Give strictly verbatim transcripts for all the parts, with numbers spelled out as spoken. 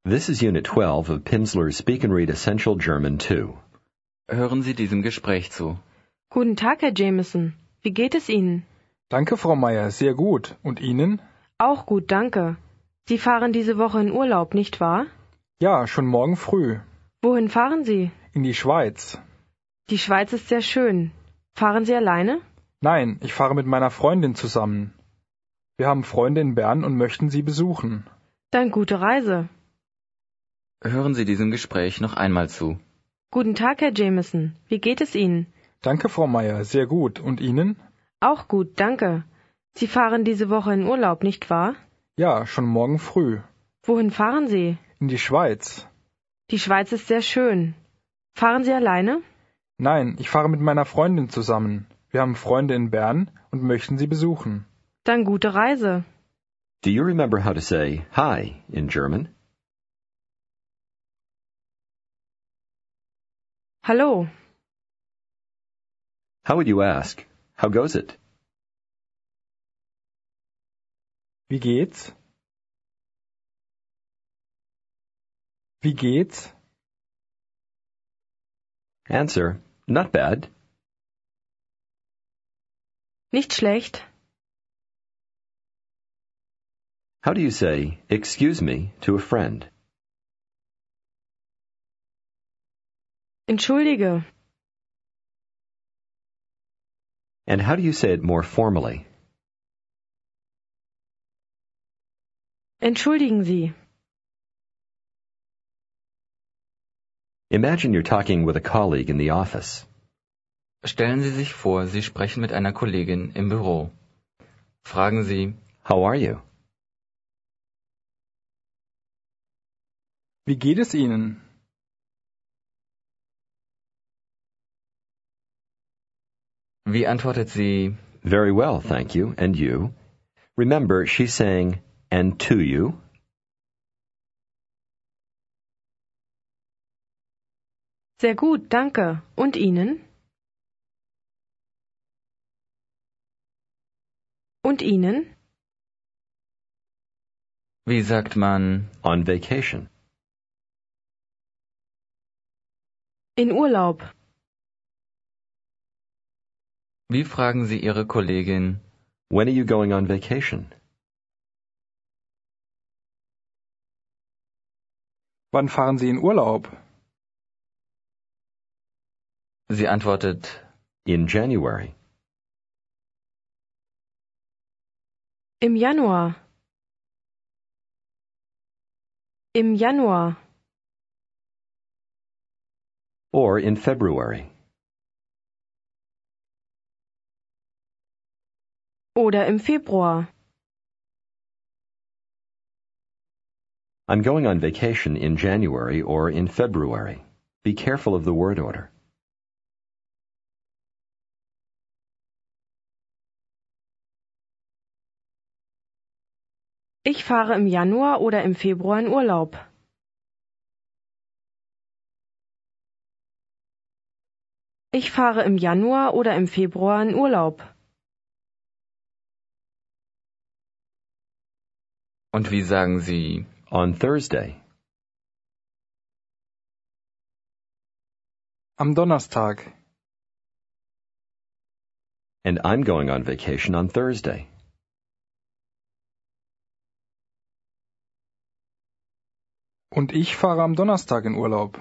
This is Unit twelve of Pimsleur's Speak and Read Essential German two. Hören Sie diesem Gespräch zu. Guten Tag, Herr Jameson. Wie geht es Ihnen? Danke, Frau Meier, sehr gut. Und Ihnen? Auch gut, danke. Sie fahren diese Woche in Urlaub, nicht wahr? Ja, schon morgen früh. Wohin fahren Sie? In die Schweiz. Die Schweiz ist sehr schön. Fahren Sie alleine? Nein, ich fahre mit meiner Freundin zusammen. Wir haben Freunde in Bern und möchten sie besuchen. Dann gute Reise. Hören Sie diesem Gespräch noch einmal zu. Guten Tag, Herr Jameson. Wie geht es Ihnen? Danke, Frau Meier, sehr gut. Und Ihnen? Auch gut, danke. Sie fahren diese Woche in Urlaub, nicht wahr? Ja, schon morgen früh. Wohin fahren Sie? In die Schweiz. Die Schweiz ist sehr schön. Fahren Sie alleine? Nein, ich fahre mit meiner Freundin zusammen. Wir haben Freunde in Bern und möchten sie besuchen. Dann gute Reise. Do you remember how to say hi in German? Hallo. How would you ask, how goes it? Wie geht's? Wie geht's? Answer, not bad. Nicht schlecht. How do you say, excuse me, to a friend? Entschuldige. And how do you say it more formally? Entschuldigen Sie. Imagine you're talking with a colleague in the office. Stellen Sie sich vor, Sie sprechen mit einer Kollegin im Büro. Fragen Sie, How are you? Wie geht es Ihnen? wie antwortet sie, Very well, thank you. And you? Remember, she's saying, and to you. Sehr gut, danke. Und Ihnen? Und Ihnen? wie sagt man, On vacation. In Urlaub. wie fragen Sie Ihre Kollegin, When are you going on vacation? Wann fahren Sie in Urlaub? sie antwortet, In January. Im Januar. Im Januar. Or in February. Oder im Februar. I'm going on vacation in January or in February. Be careful of the word order. Ich fahre im Januar oder im Februar in Urlaub. Ich fahre im Januar oder im Februar in Urlaub. und wie sagen Sie, On Thursday. Am Donnerstag. And I'm going on vacation on Thursday. Und ich fahre am Donnerstag in Urlaub.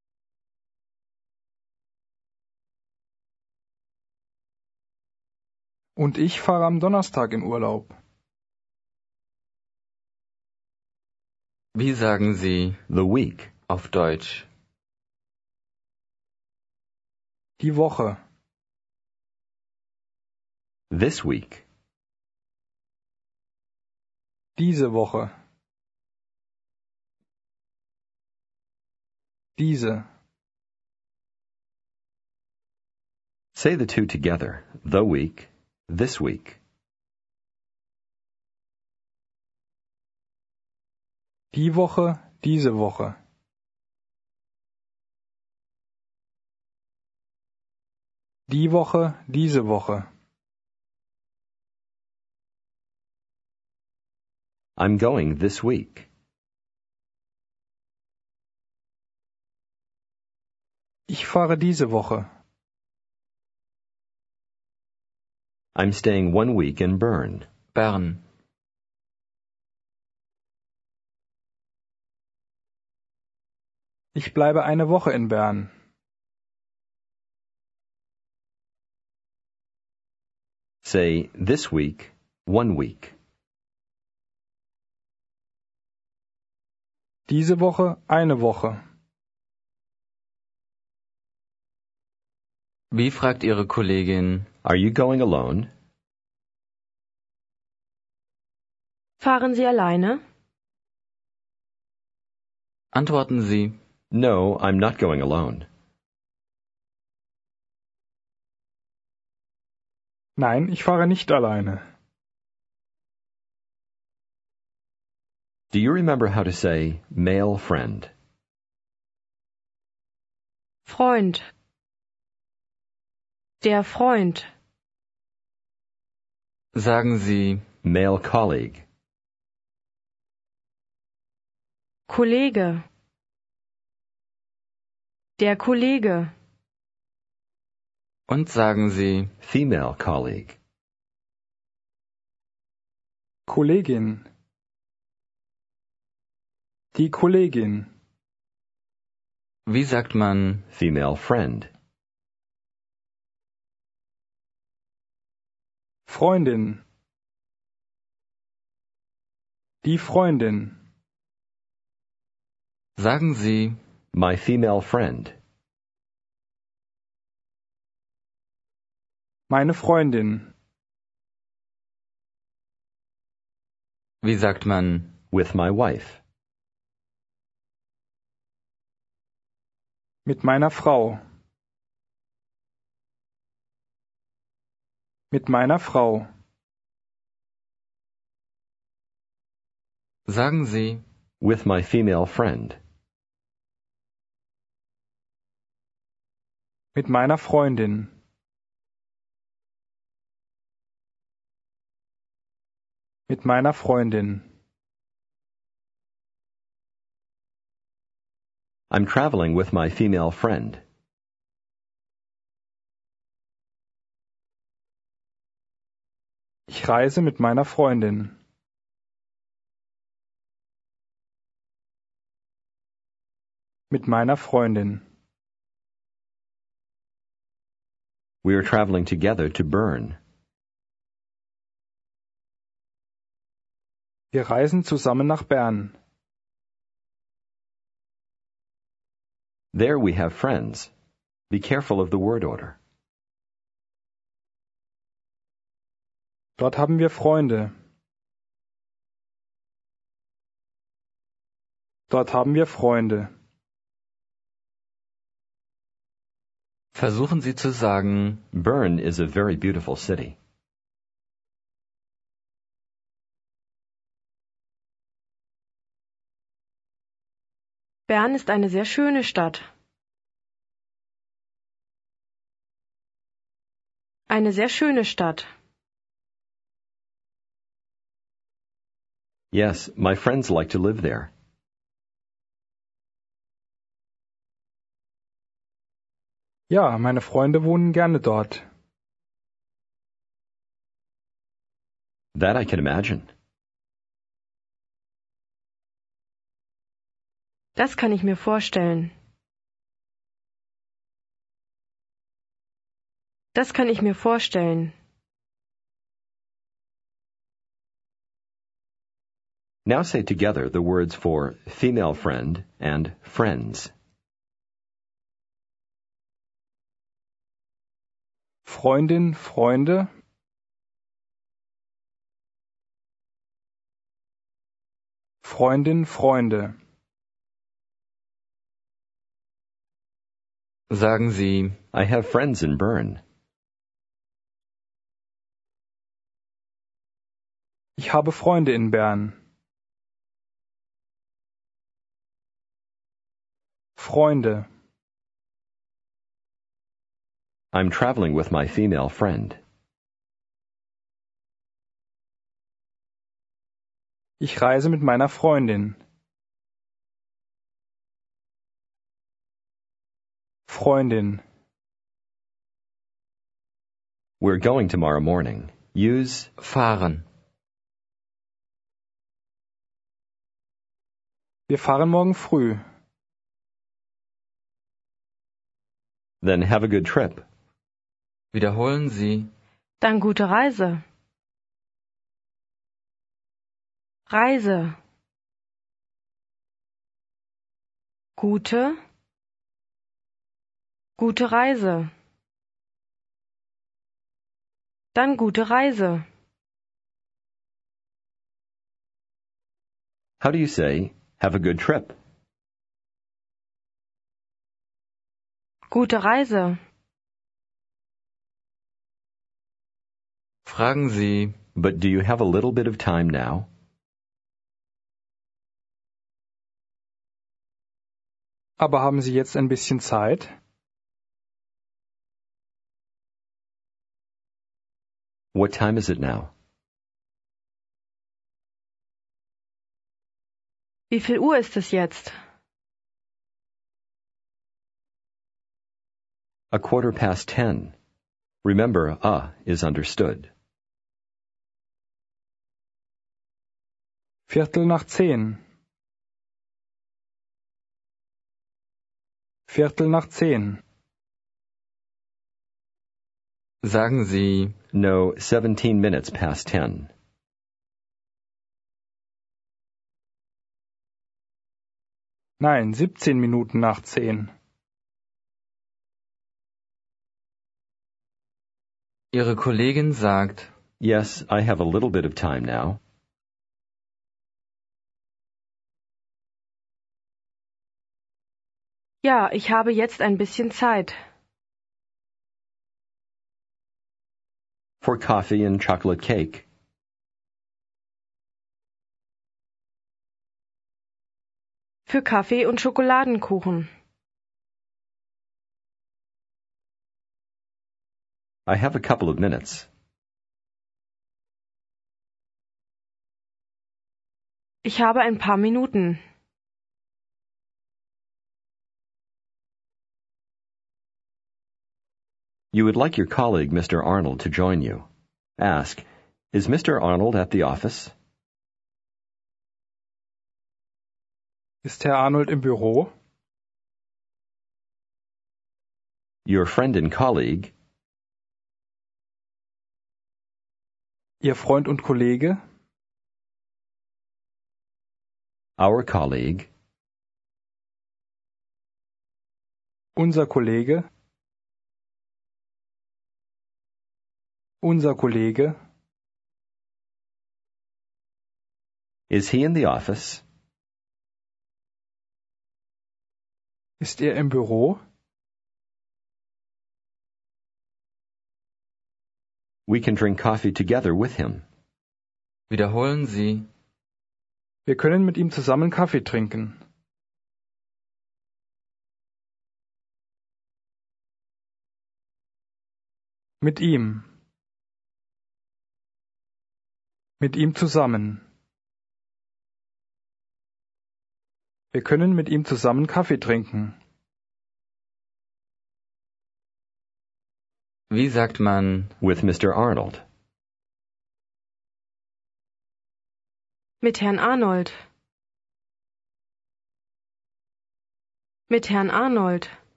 Und ich fahre am Donnerstag in Urlaub. wie sagen Sie, The week. auf Deutsch, Die Woche. This week. Diese Woche. Diese. Say the two together. The week. This week. Die Woche. Diese Woche. Die Woche. Diese Woche. I'm going this week. Ich fahre diese Woche. I'm staying one week in Bern. Bern. Ich bleibe eine Woche in Bern. Say, this week, one week. Diese Woche eine Woche. Wie fragt Ihre Kollegin? Are you going alone? Fahren Sie alleine? Antworten Sie, No, I'm not going alone. Nein, ich fahre nicht alleine. Do you remember how to say male friend? Freund. Der Freund. sagen Sie, Male colleague. Kollege. Der Kollege. und sagen Sie, Female colleague. Kollegin. Die Kollegin. wie sagt man, Female friend. Freundin. Die Freundin. sagen Sie, My female friend. Meine Freundin. wie sagt man, With my wife. Mit meiner Frau. Mit meiner Frau. sagen Sie, With my female friend. Mit meiner Freundin. Mit meiner Freundin. I'm traveling with my female friend. Ich reise mit meiner Freundin. Mit meiner Freundin. We are traveling together to Bern. Wir reisen zusammen nach Bern. There we have friends. Be careful of the word order. Dort haben wir Freunde. Dort haben wir Freunde. versuchen Sie zu sagen, Bern is a very beautiful city. Bern ist eine sehr schöne Stadt. Eine sehr schöne Stadt. Yes, my friends like to live there. Ja, meine Freunde wohnen gerne dort. That I can imagine. Das kann ich mir vorstellen. Das kann ich mir vorstellen. Now say together the words for female friend and friends. Freundin, Freunde. Freundin, Freunde. sagen Sie, I have friends in Bern. Ich habe Freunde in Bern. Freunde. I'm traveling with my female friend. Ich reise mit meiner Freundin. Freundin. We're going tomorrow morning. Use fahren. Wir fahren morgen früh. Then have a good trip. Wiederholen Sie. Dann gute Reise. Reise. Gute. Gute Reise. Dann gute Reise. How do you say, have a good trip? Gute Reise. Fragen Sie. But do you have a little bit of time now? Aber haben Sie jetzt ein bisschen Zeit? What time is it now? Wie viel Uhr ist es jetzt? A quarter past ten. Remember, a is understood. Viertel nach zehn. Viertel nach zehn. Sagen Sie. No, seventeen minutes past ten. Nein, siebzehn Minuten nach zehn. Ihre Kollegin sagt. Yes, I have a little bit of time now. Ja, ich habe jetzt ein bisschen Zeit. For coffee and chocolate cake. Für Kaffee und Schokoladenkuchen. I have a couple of minutes. Ich habe ein paar Minuten. You would like your colleague, Mister Arnold, to join you. Ask, is Mister Arnold at the office? Ist Herr Arnold im Büro? Your friend and colleague, Ihr Freund und Kollege? our colleague, Unser Kollege? Unser Kollege? is he in the office? Ist er im Büro? We can drink coffee together with him. Wiederholen Sie. Wir können mit ihm zusammen Kaffee trinken. Mit ihm. Mit ihm zusammen. Wir können mit ihm zusammen Kaffee trinken. Wie sagt man. With Mister Arnold. Mit Herrn Arnold. Mit Herrn Arnold.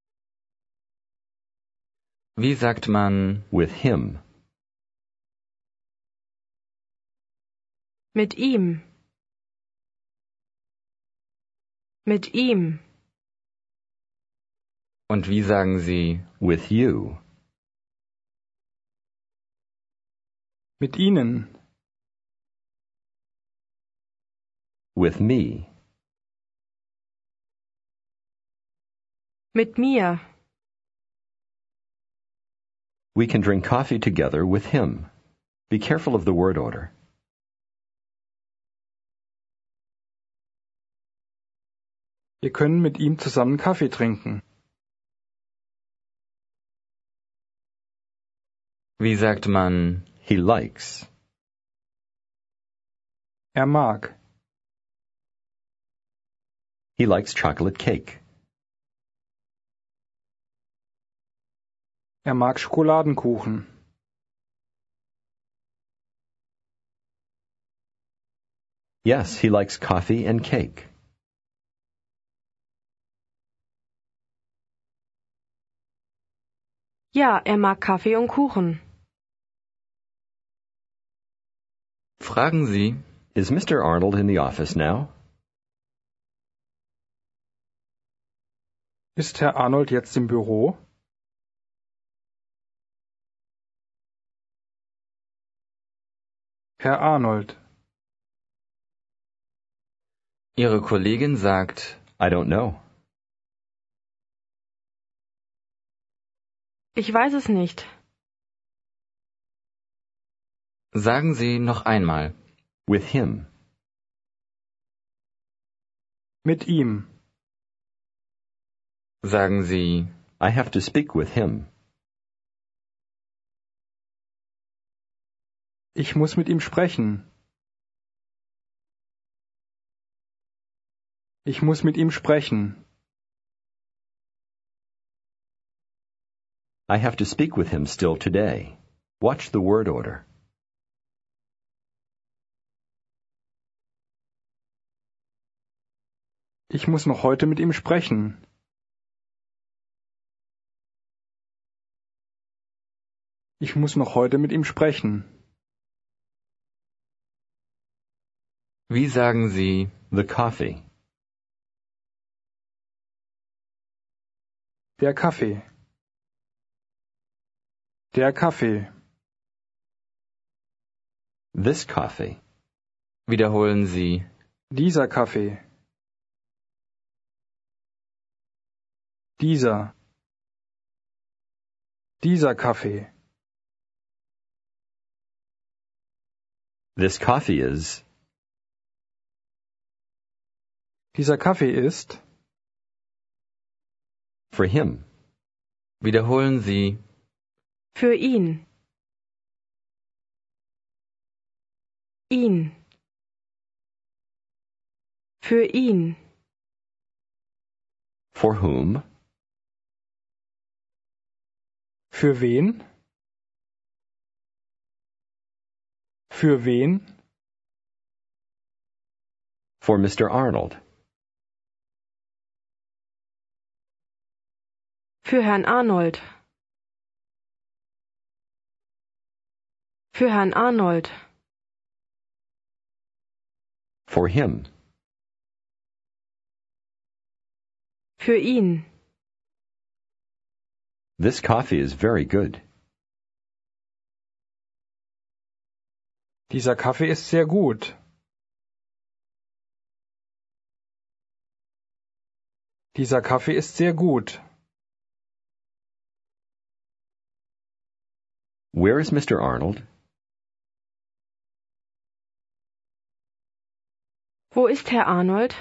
Wie sagt man. With him. Mit ihm. Mit ihm. Und wie sagen Sie. With you. Mit ihnen. With me. Mit mir. We can drink coffee together with him. Be careful of the word order. Wir können mit ihm zusammen Kaffee trinken. Wie sagt man. He likes. Er mag. He likes chocolate cake. Er mag Schokoladenkuchen. Yes, he likes coffee and cake. Ja, er mag Kaffee und Kuchen. Fragen Sie, Is Mister Arnold in the office now? Ist Herr Arnold jetzt im Büro? Herr Arnold. Ihre Kollegin sagt, I don't know. Ich weiß es nicht. sagen Sie noch einmal. With him. Mit ihm. Sagen Sie, I have to speak with him. Ich muss mit ihm sprechen. Ich muss mit ihm sprechen. I have to speak with him still today. Watch the word order. Ich muss noch heute mit ihm sprechen. Ich muss noch heute mit ihm sprechen. wie sagen Sie, The coffee. Der Kaffee. Der Kaffee. This coffee. wiederholen Sie, Dieser Kaffee. Dieser. Dieser Kaffee. This coffee is. Dieser Kaffee ist For him. wiederholen Sie, Für ihn. Ihn. Für ihn. For whom? für wen? Für wen? For Mister Arnold. Für Herrn Arnold. Für Herrn Arnold. For him. Für ihn. This coffee is very good. Dieser Kaffee ist sehr gut. Dieser Kaffee ist sehr gut. Where is Mister Arnold? Wo ist Herr Arnold?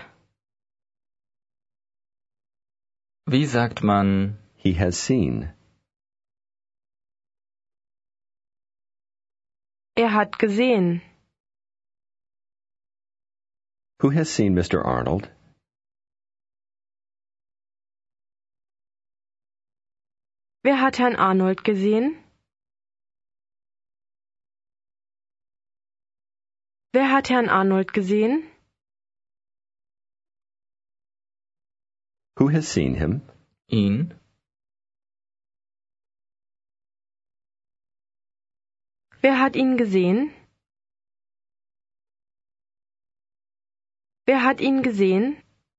wie sagt man, He has seen. Er hat gesehen. Who has seen Mister Arnold? Wer hat Herrn Arnold gesehen? Wer hat Herrn Arnold gesehen? Who has seen him? ihn, Wer hat ihn gesehen? Wer hat ihn gesehen?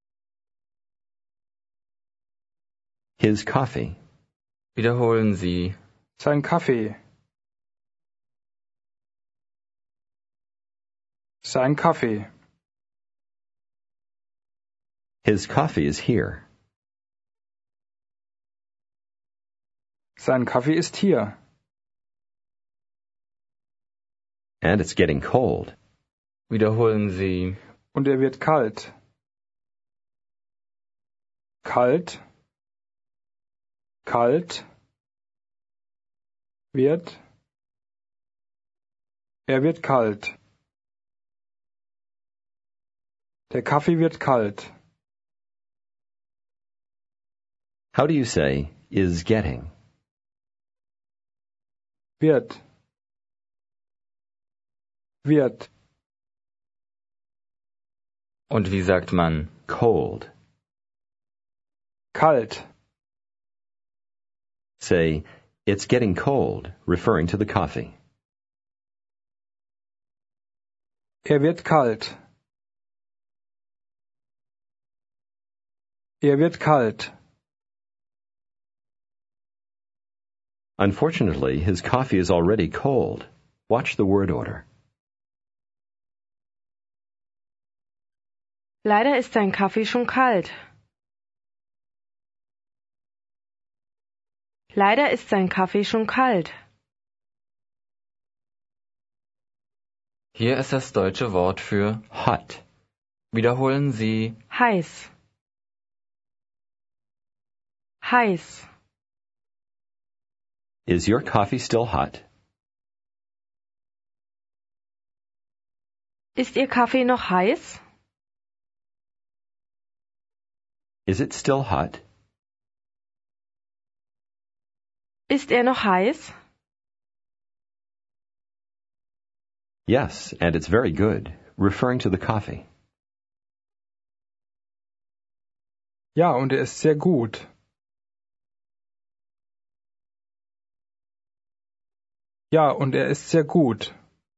His coffee. wiederholen Sie, Sein Kaffee. Sein Kaffee. His coffee is here. Sein Kaffee ist hier. And it's getting cold. wiederholen Sie, Und er wird kalt. Kalt. Kalt. Wird. Er wird kalt. Der Kaffee wird kalt. How do you say, is getting? Wird. Wird. Und wie sagt man cold? Kalt. Say, it's getting cold, referring to the coffee. Er wird kalt. Er wird kalt. Unfortunately, his coffee is already cold. Watch the word order. Leider ist sein Kaffee schon kalt. Leider ist sein Kaffee schon kalt. Hier ist das deutsche Wort für hot. Wiederholen Sie Heiß. Heiß. Is your coffee still hot? Ist Ihr Kaffee noch heiß? Is it still hot? Ist er noch heiß? Yes, and it's very good, referring to the coffee. Ja, und er ist sehr gut. Ja, und er ist sehr gut.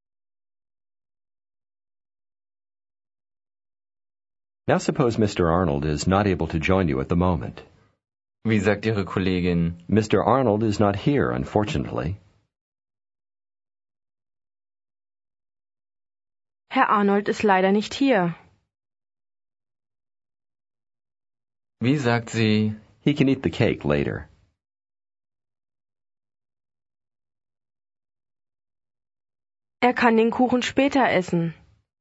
Now suppose Mister Arnold is not able to join you at the moment. Wie sagt Ihre Kollegin? Mister Arnold is not here, unfortunately. Herr Arnold ist leider nicht hier. Wie sagt sie? He can eat the cake later. Er kann den Kuchen später essen.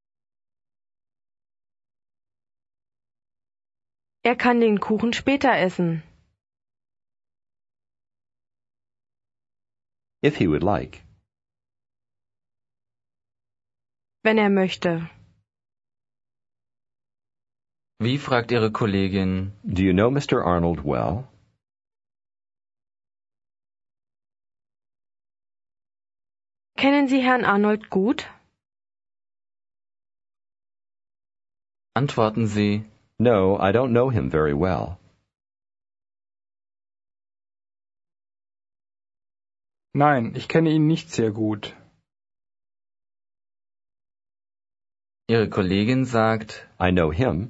Er kann den Kuchen später essen. If he would like. Wenn er möchte. Wie fragt Ihre Kollegin? Do you know Mister Arnold well? Kennen Sie Herrn Arnold gut? Antworten Sie No, I don't know him very well. Nein, ich kenne ihn nicht sehr gut. Ihre Kollegin sagt I know him.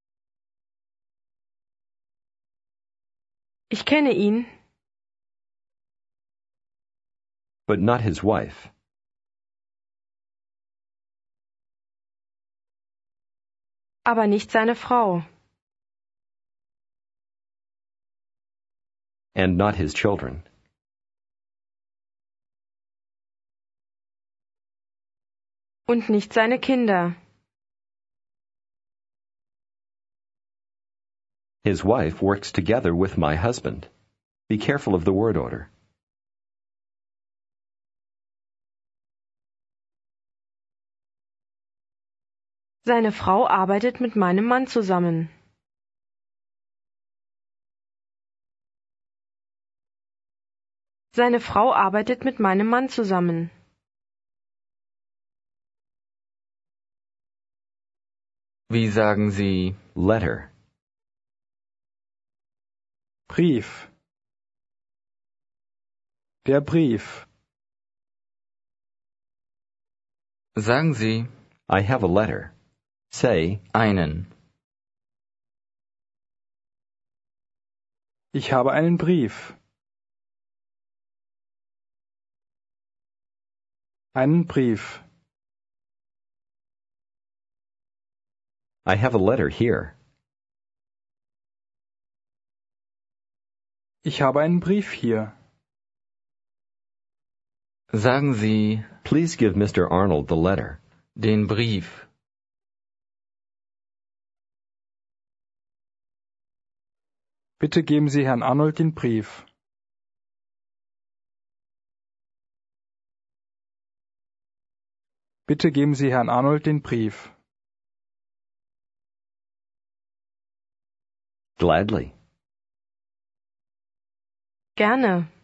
Ich kenne ihn, But not his wife. aber nicht seine Frau. And not his children. Und nicht seine Kinder. His wife works together with my husband. Be careful of the word order. Seine Frau arbeitet mit meinem Mann zusammen. Seine Frau arbeitet mit meinem Mann zusammen. Wie sagen Sie Letter. Brief. Der Brief. Sagen Sie I have a letter. Say, einen. Ich habe einen Brief. Einen Brief. I have a letter here. Ich habe einen Brief hier. Sagen Sie Please give Mister Arnold the letter. den Brief. Bitte geben Sie Herrn Arnold den Brief. Bitte geben Sie Herrn Arnold den Brief. Gladly. Gerne.